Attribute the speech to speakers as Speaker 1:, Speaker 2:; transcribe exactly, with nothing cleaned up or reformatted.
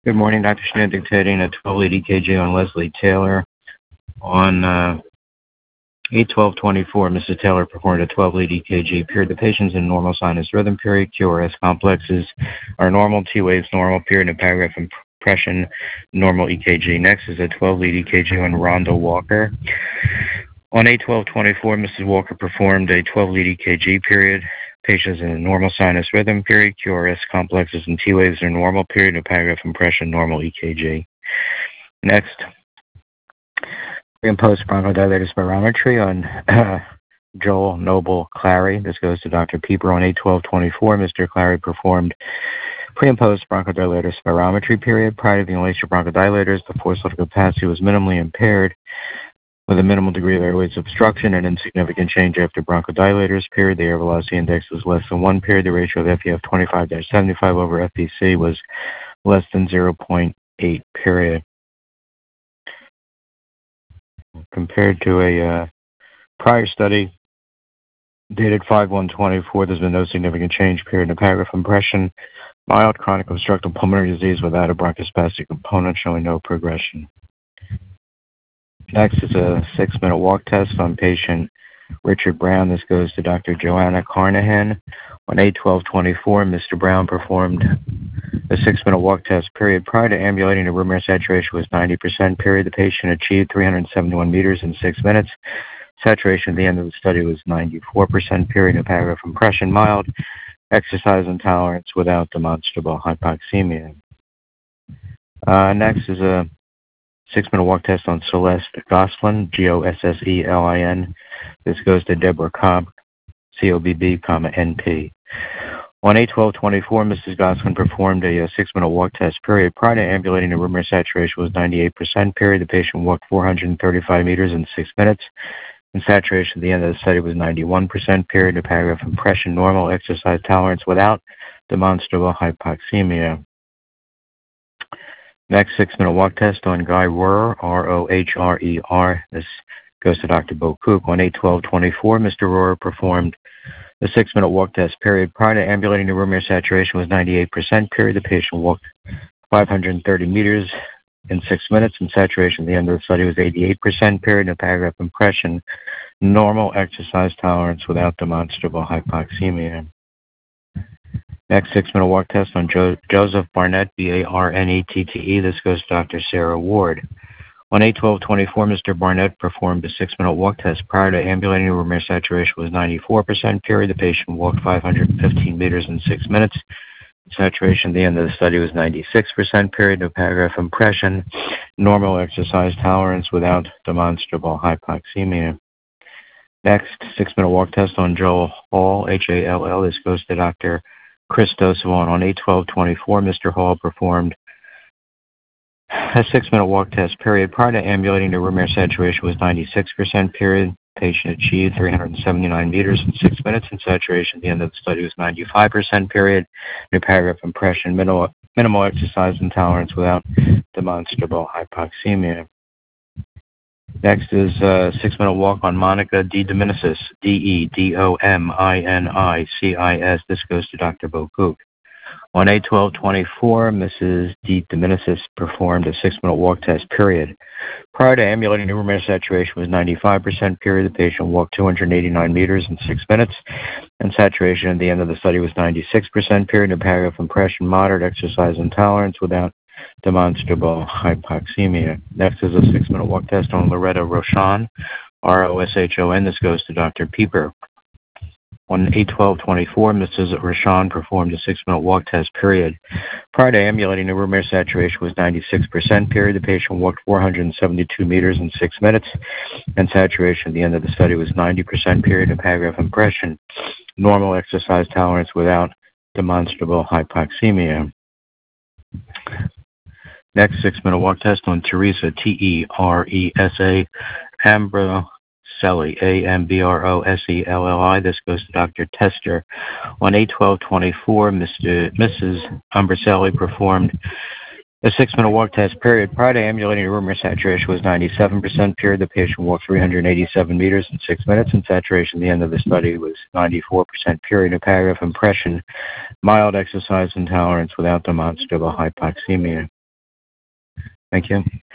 Speaker 1: Good morning, Doctor Schmidt, dictating a twelve-lead E K G on Leslie Taylor. On uh, eight twelve twenty-four, Missus Taylor performed a twelve-lead E K G. Period. The patient's in normal sinus rhythm period. Q R S complexes are normal. T waves normal. Period. And paragraph impression normal E K G. Next is a twelve-lead E K G on Rhonda Walker. On eight twelve twenty-four, Missus Walker performed a twelve-lead E K G. Period. Patients in a normal sinus rhythm period. Q R S complexes and T waves are normal. Period. And paragraph impression normal E K G. Next, pre and post bronchodilator spirometry on uh, Joel Noble Clary. This goes to Doctor Pieper. On eight twelve twenty-four, Mister Clary performed pre and post bronchodilator spirometry period. Prior to the inhalation of bronchodilators, the forced left capacity was minimally impaired with a minimal degree of airways obstruction and insignificant change after bronchodilators. Period. The air velocity index was less than one. Period. The ratio of F E F twenty-five to seventy-five over F V C was less than zero point eight. Period. Compared to a uh, prior study dated five one twenty-four, there's been no significant change. Period. In the paragraph impression, mild chronic obstructive pulmonary disease without a bronchospastic component showing no progression. Next is a six-minute walk test on patient Richard Brown. This goes to Doctor Joanna Carnahan. On eight twelve twenty-four, Mister Brown performed a six-minute walk test. Period. Prior to ambulating, the room air saturation was ninety percent. Period. The patient achieved three hundred seventy-one meters in six minutes. Saturation at the end of the study was ninety-four percent. Period. In paragraph impression, mild exercise intolerance without demonstrable hypoxemia. Uh, next is a six-minute walk test on Celeste Goslin, G O S S E L I N. This goes to Deborah Cobb, C O B B, comma, N P. On eight twelve twenty-four, Missus Goslin performed a, a six-minute walk test. Period. Prior to ambulating, the room air saturation was ninety-eight percent. Period. The patient walked four hundred thirty-five meters in six minutes. And saturation at the end of the study was ninety-one percent. Period. The paragraph impression normal exercise tolerance without demonstrable hypoxemia. Next, six-minute walk test on Guy Rohrer, R O H R E R. This goes to Doctor Bo Cook. On eight twelve twenty-four, Mister Rohrer performed the six-minute walk test. Period. Prior to ambulating, the room air saturation was ninety-eight percent. Period. The patient walked five hundred thirty meters in six minutes, and saturation at the end of the study was eighty-eight percent. Period. In paragraph impression, normal exercise tolerance without demonstrable hypoxemia. Next, six-minute walk test on jo- Joseph Barnett, B A R N E T T E. This goes to Doctor Sarah Ward. On eight twelve twenty-four, Mister Barnett performed a six-minute walk test. Prior to ambulating, room air saturation was ninety-four percent. Period. The patient walked five hundred fifteen meters in six minutes. Saturation at the end of the study was ninety-six percent. Period. No paragraph impression. Normal exercise tolerance without demonstrable hypoxemia. Next, six-minute walk test on Joel Hall, H A L L. This goes to Doctor Chris Dosavon. On eight twelve twenty-four, Mister Hall performed a six-minute walk test. Period. Prior to ambulating, the room air saturation was ninety-six percent. Period. Patient achieved three hundred seventy-nine meters in six minutes, and saturation at the end of the study was ninety-five percent. Period. New paragraph impression, minimal, minimal exercise intolerance without demonstrable hypoxemia. Next is a six-minute walk on Monica D. Dominicis, D E D O M I N I C I S. This goes to Doctor Bo Cook. On eight twelve twenty-four, Missus D. Dominicis performed a six-minute walk test. Period. Prior to ambulating, the room air saturation was ninety-five percent. Period. The patient walked two hundred eighty-nine meters in six minutes, and saturation at the end of the study was ninety-six percent. Period. In paragraph impression, moderate exercise intolerance without demonstrable hypoxemia. Next is a six-minute walk test on Loretta Rochon, R O S H O N. This goes to Doctor Pieper. On eight twelve twenty-four, Missus Rochon performed a six-minute walk test. Period. Prior to ambulating, the room air saturation was ninety-six percent. Period. The patient walked four hundred seventy-two meters in six minutes, and saturation at the end of the study was ninety percent. Period. In paragraph impression, normal exercise tolerance without demonstrable hypoxemia. Next, six-minute walk test on Teresa, T E R E S A, Ambroselli, A M B R O S E L L I. This goes to Doctor Tester. On eight twelve twenty-four, Mister Missus Ambroselli performed a six-minute walk test. Period. Prior to ambulating, room air saturation was ninety-seven percent. Period. The patient walked three hundred eighty-seven meters in six minutes, and saturation at the end of the study was ninety-four percent. Period. A paragraph impression, mild exercise intolerance without demonstrable hypoxemia. Thank you.